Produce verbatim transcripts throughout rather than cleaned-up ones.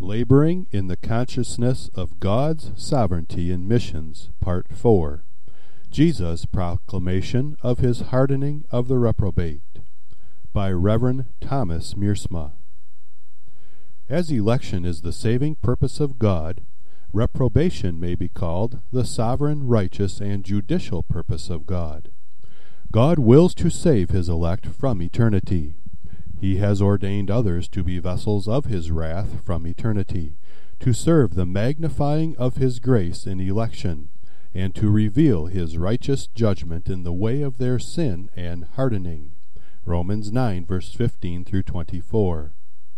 Laboring in the Consciousness of God's Sovereignty in Missions, Part four. Jesus' Proclamation of His Hardening of the Reprobate, by Reverend Thomas Miersma. As election is the saving purpose of God, reprobation may be called the sovereign, righteous, and judicial purpose of God. God wills to save His elect from eternity. He has ordained others to be vessels of His wrath from eternity, to serve the magnifying of His grace in election, and to reveal His righteous judgment in the way of their sin and hardening. Romans nine, verse fifteen through twenty-four.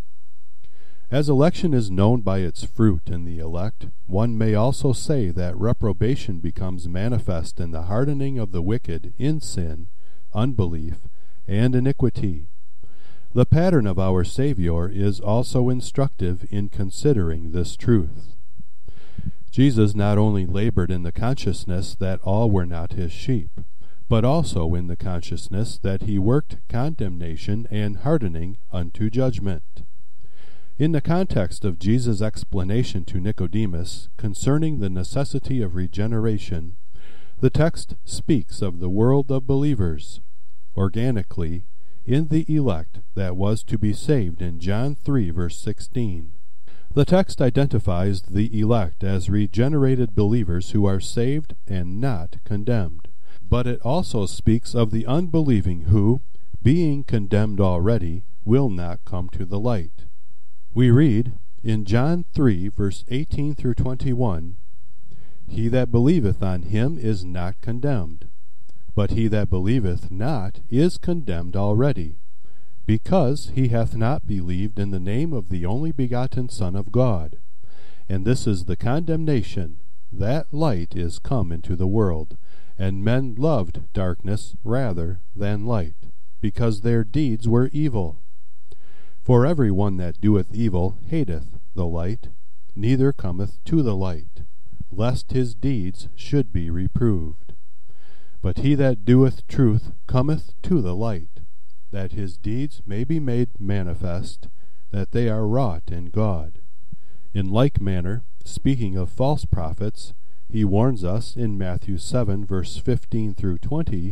As election is known by its fruit in the elect, one may also say that reprobation becomes manifest in the hardening of the wicked in sin, unbelief, and iniquity. The pattern of our Savior is also instructive in considering this truth. Jesus not only labored in the consciousness that all were not His sheep, but also in the consciousness that He worked condemnation and hardening unto judgment. In the context of Jesus' explanation to Nicodemus concerning the necessity of regeneration, the text speaks of the world of believers, organically, in the elect that was to be saved in John three, verse sixteen. The text identifies the elect as regenerated believers who are saved and not condemned. But it also speaks of the unbelieving who, being condemned already, will not come to the light. We read in John three, verse eighteen through twenty-one, "He that believeth on Him is not condemned. But he that believeth not is condemned already, because he hath not believed in the name of the only begotten Son of God. And this is the condemnation, that light is come into the world, and men loved darkness rather than light, because their deeds were evil. For every one that doeth evil hateth the light, neither cometh to the light, lest his deeds should be reproved. But he that doeth truth cometh to the light, that his deeds may be made manifest, that they are wrought in God. In like manner, speaking of false prophets, he warns us in Matthew seven, verse fifteen through twenty,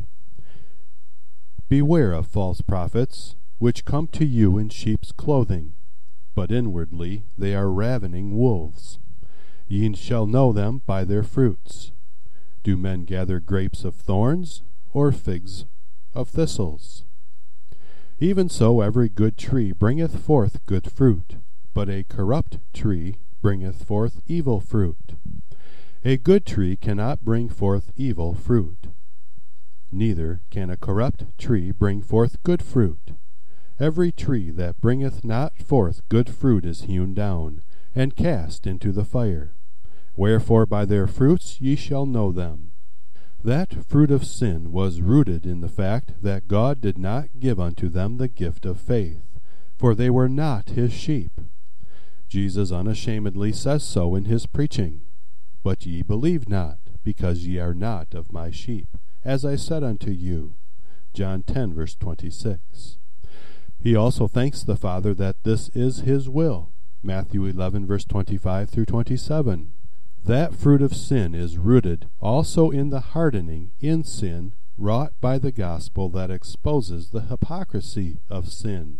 "Beware of false prophets, which come to you in sheep's clothing, but inwardly they are ravening wolves. Ye shall know them by their fruits. Do men gather grapes of thorns, or figs of thistles? Even so every good tree bringeth forth good fruit, but a corrupt tree bringeth forth evil fruit. A good tree cannot bring forth evil fruit, neither can a corrupt tree bring forth good fruit. Every tree that bringeth not forth good fruit is hewn down, and cast into the fire. Wherefore by their fruits ye shall know them." That fruit of sin was rooted in the fact that God did not give unto them the gift of faith, for they were not His sheep. Jesus unashamedly says so in His preaching. "But ye believe not, because ye are not of my sheep, as I said unto you." John ten, verse twenty-six. He also thanks the Father that this is His will. Matthew eleven, verse twenty-five through twenty-seven. That fruit of sin is rooted also in the hardening in sin wrought by the gospel that exposes the hypocrisy of sin.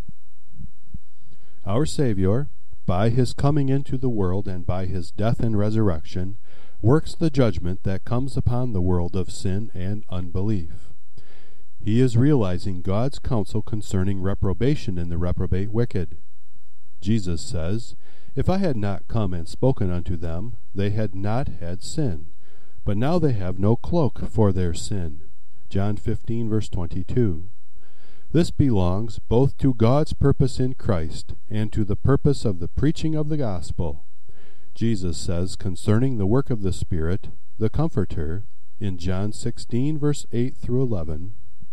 Our Savior, by His coming into the world and by His death and resurrection, works the judgment that comes upon the world of sin and unbelief. He is realizing God's counsel concerning reprobation in the reprobate wicked. Jesus says, "If I had not come and spoken unto them, they had not had sin. But now they have no cloak for their sin." John fifteen, verse twenty-two. This belongs both to God's purpose in Christ and to the purpose of the preaching of the gospel. Jesus says concerning the work of the Spirit, the Comforter, in John sixteen, verse eight through eleven,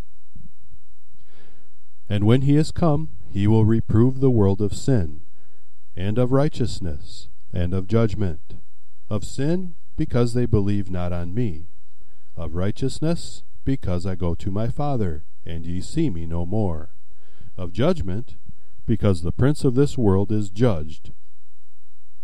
"And when He is come, He will reprove the world of sin, and of righteousness, and of judgment. Of sin, because they believe not on me. Of righteousness, because I go to my Father, and ye see me no more. Of judgment, because the prince of this world is judged.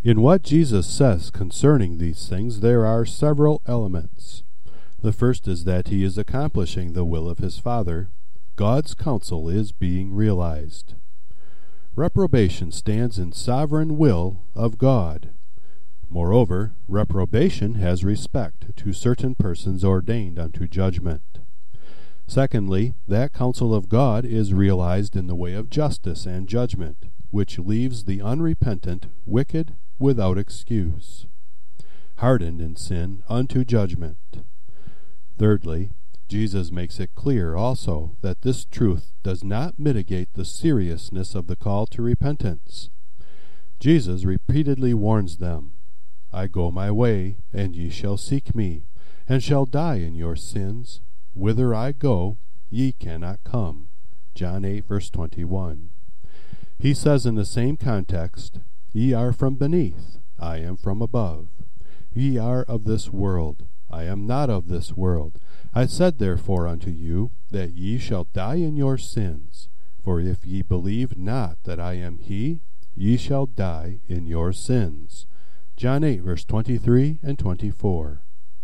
In what Jesus says concerning these things there are several elements. The first is that he is accomplishing the will of his Father. God's counsel is being realized. Reprobation stands in sovereign will of God. Moreover, reprobation has respect to certain persons ordained unto judgment. Secondly, that counsel of God is realized in the way of justice and judgment, which leaves the unrepentant wicked without excuse, hardened in sin unto judgment. Thirdly, Jesus makes it clear also that this truth does not mitigate the seriousness of the call to repentance. Jesus repeatedly warns them, I go my way, and ye shall seek me, and shall die in your sins. Whither I go, ye cannot come. John eight, verse twenty-one. He says in the same context, Ye are from beneath, I am from above. Ye are of this world, I am not of this world. I said therefore unto you, that ye shall die in your sins. For if ye believe not that I am he, ye shall die in your sins. John eight, verse twenty-three and twenty-four.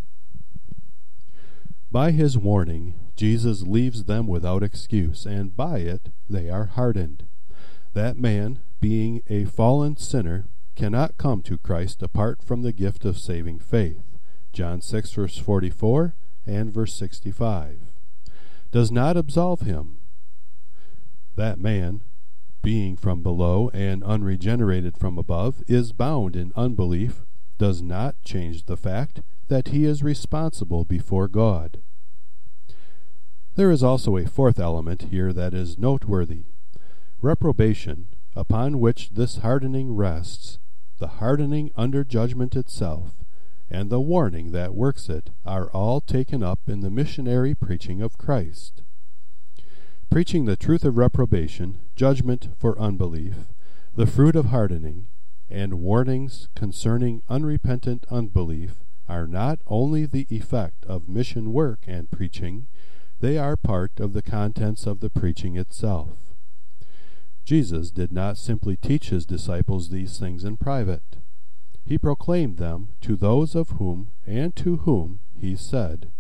By his warning, Jesus leaves them without excuse, and by it they are hardened. That man, being a fallen sinner, cannot come to Christ apart from the gift of saving faith. John six, verse forty-four and verse sixty-five. Does not absolve him. That man, being from below and unregenerated from above, is bound in unbelief, does not change the fact that he is responsible before God. There is also a fourth element here that is noteworthy. Reprobation, upon which this hardening rests, the hardening under judgment itself, and the warning that works it, are all taken up in the missionary preaching of Christ. Preaching the truth of reprobation, judgment for unbelief, the fruit of hardening, and warnings concerning unrepentant unbelief are not only the effect of mission work and preaching, they are part of the contents of the preaching itself. Jesus did not simply teach his disciples these things in private. He proclaimed them to those of whom and to whom he said,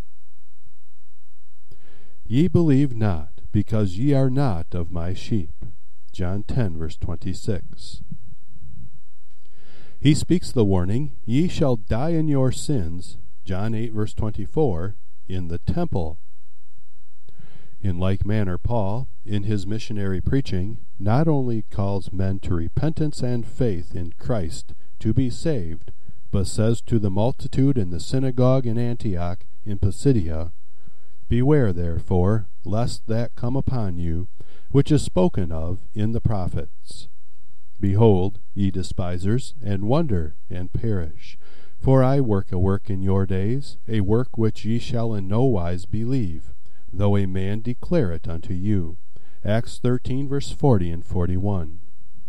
Ye believe not, because ye are not of my sheep. John ten, verse twenty-six. He speaks the warning, Ye shall die in your sins, John eight, verse twenty-four, in the temple. In like manner, Paul, in his missionary preaching, not only calls men to repentance and faith in Christ to be saved, but says to the multitude in the synagogue in Antioch in Pisidia, Beware therefore, lest that come upon you, which is spoken of in the prophets. Behold, ye despisers, and wonder, and perish. For I work a work in your days, a work which ye shall in no wise believe, though a man declare it unto you. Acts thirteen, verse forty and forty-one.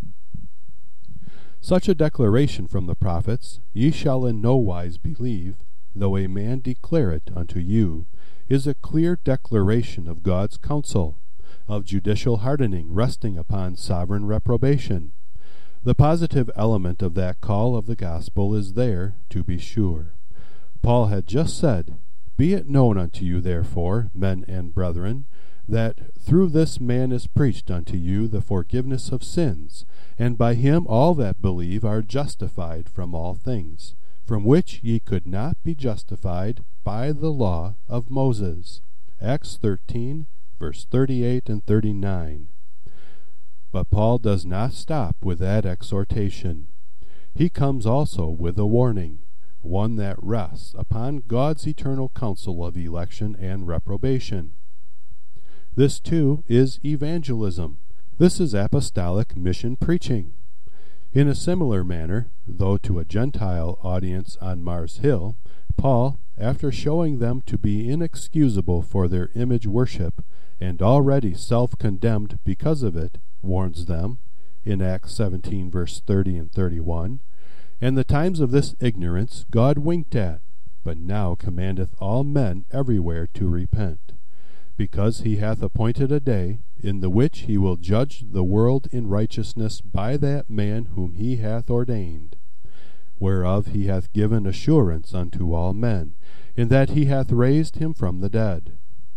Such a declaration from the prophets, Ye shall in no wise believe, though a man declare it unto you, is a clear declaration of God's counsel, of judicial hardening resting upon sovereign reprobation. The positive element of that call of the gospel is there, to be sure. Paul had just said, Be it known unto you, therefore, men and brethren, that through this man is preached unto you the forgiveness of sins, and by him all that believe are justified from all things, from which ye could not be justified by the law of Moses. Acts thirteen, verse thirty-eight and thirty-nine. But Paul does not stop with that exhortation. He comes also with a warning, one that rests upon God's eternal counsel of election and reprobation. This, too, is evangelism. This is apostolic mission preaching. In a similar manner, though to a Gentile audience on Mars Hill, Paul, after showing them to be inexcusable for their image worship, and already self-condemned because of it, warns them, in Acts seventeen, verse thirty and thirty-one, And the times of this ignorance God winked at, but now commandeth all men everywhere to repent, because he hath appointed a day, in the which he will judge the world in righteousness by that man whom he hath ordained. whereof he hath given assurance unto all men, in that he hath raised him from the dead.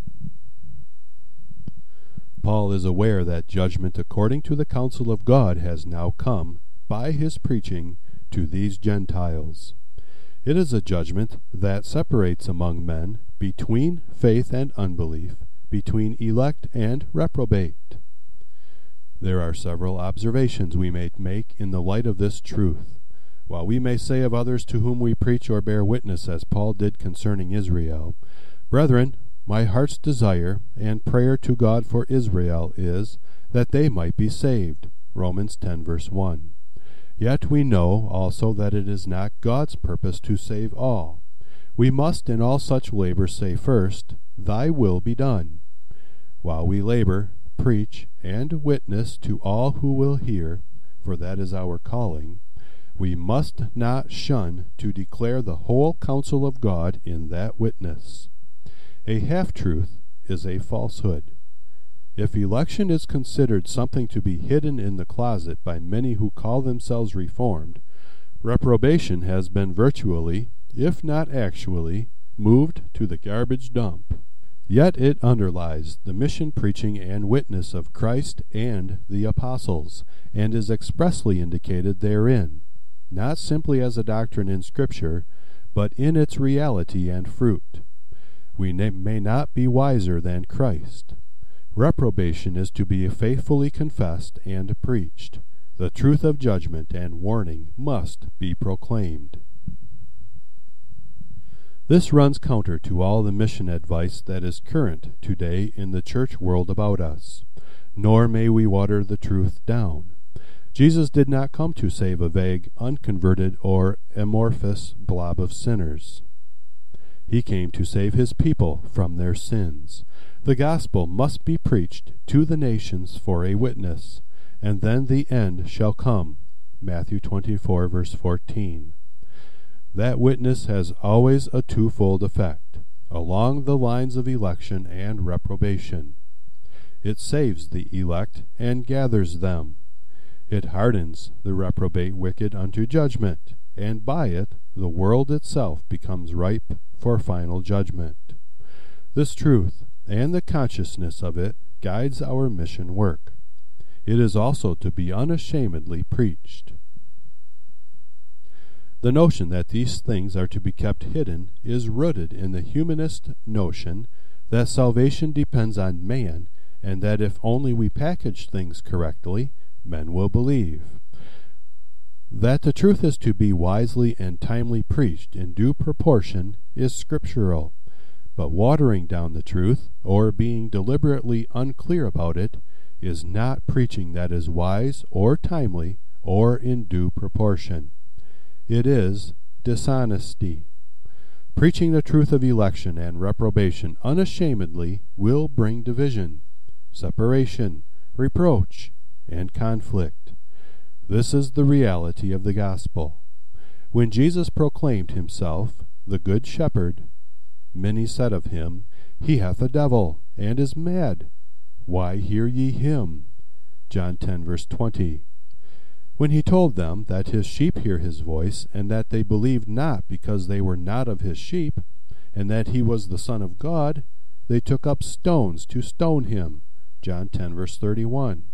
Paul is aware that judgment according to the counsel of God has now come, by his preaching, to these Gentiles. It is a judgment that separates among men between faith and unbelief, between elect and reprobate. There are several observations we may make in the light of this truth. While we may say of others to whom we preach or bear witness, as Paul did concerning Israel, "Brethren, my heart's desire and prayer to God for Israel is that they might be saved," Romans ten verse one. Yet we know also that it is not God's purpose to save all. We must in all such labor say first, "Thy will be done." While we labor, preach, and witness to all who will hear, for that is our calling, we must not shun to declare the whole counsel of God in that witness. A half-truth is a falsehood. If election is considered something to be hidden in the closet by many who call themselves Reformed, reprobation has been virtually, if not actually, moved to the garbage dump. Yet it underlies the mission preaching and witness of Christ and the apostles, and is expressly indicated therein, not simply as a doctrine in Scripture, but in its reality and fruit. We may not be wiser than Christ. Reprobation is to be faithfully confessed and preached. The truth of judgment and warning must be proclaimed. This runs counter to all the mission advice that is current today in the church world about us. Nor may we water the truth down. Jesus did not come to save a vague, unconverted, or amorphous blob of sinners. He came to save his people from their sins. The gospel must be preached to the nations for a witness, and then the end shall come. Matthew twenty-four, verse fourteen. That witness has always a twofold effect, along the lines of election and reprobation. It saves the elect and gathers them. It hardens the reprobate wicked unto judgment, and by it the world itself becomes ripe for final judgment. This truth, and the consciousness of it, guides our mission work. It is also to be unashamedly preached. The notion that these things are to be kept hidden is rooted in the humanist notion that salvation depends on man, and that if only we package things correctly, men will believe. That the truth is to be wisely and timely preached in due proportion is scriptural, but watering down the truth, or being deliberately unclear about it, is not preaching that is wise or timely or in due proportion. It is dishonesty. Preaching the truth of election and reprobation unashamedly will bring division, separation, reproach, and conflict. This is the reality of the gospel. When Jesus proclaimed himself the Good Shepherd, many said of him, "He hath a devil, and is mad. Why hear ye him?" John ten, verse twenty. When he told them that his sheep hear his voice, and that they believed not because they were not of his sheep, and that he was the Son of God, they took up stones to stone him. John ten, verse thirty-one.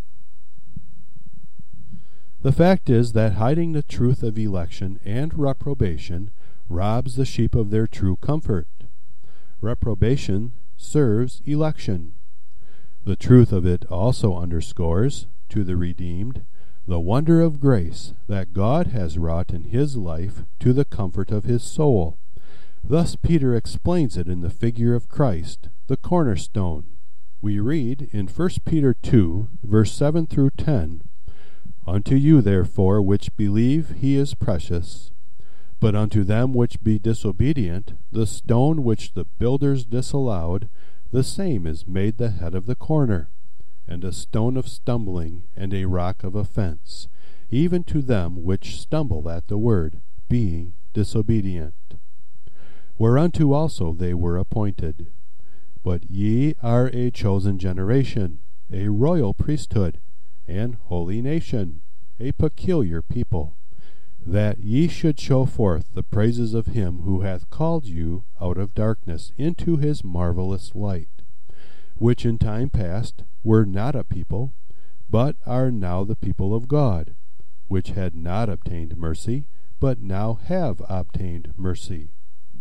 The fact is that hiding the truth of election and reprobation robs the sheep of their true comfort. Reprobation serves election. The truth of it also underscores, to the redeemed, the wonder of grace that God has wrought in his life to the comfort of his soul. Thus Peter explains it in the figure of Christ, the cornerstone. We read in First Peter two, verse seven through ten, "Unto you therefore which believe he is precious, but unto them which be disobedient, the stone which the builders disallowed, the same is made the head of the corner, and a stone of stumbling, and a rock of offense, even to them which stumble at the word, being disobedient. Whereunto also they were appointed. But ye are a chosen generation, a royal priesthood, an holy nation, a peculiar people, that ye should show forth the praises of him who hath called you out of darkness into his marvelous light, which in time past were not a people, but are now the people of God, which had not obtained mercy, but now have obtained mercy.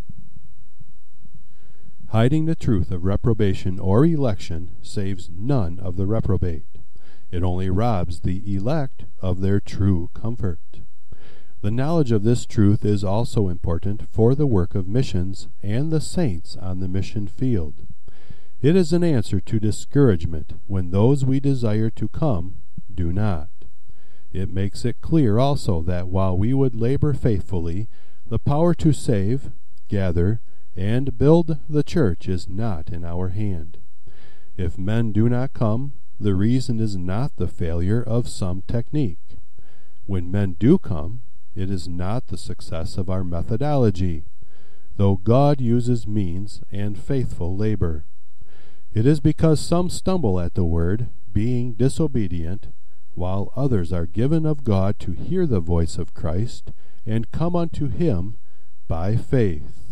Hiding the truth of reprobation or election saves none of the reprobate. It only robs the elect of their true comfort. The knowledge of this truth is also important for the work of missions and the saints on the mission field. It is an answer to discouragement when those we desire to come do not. It makes it clear also that while we would labor faithfully, the power to save, gather, and build the church is not in our hand. If men do not come, the reason is not the failure of some technique. When men do come, it is not the success of our methodology, though God uses means and faithful labor. It is because some stumble at the word, being disobedient, while others are given of God to hear the voice of Christ and come unto him by faith.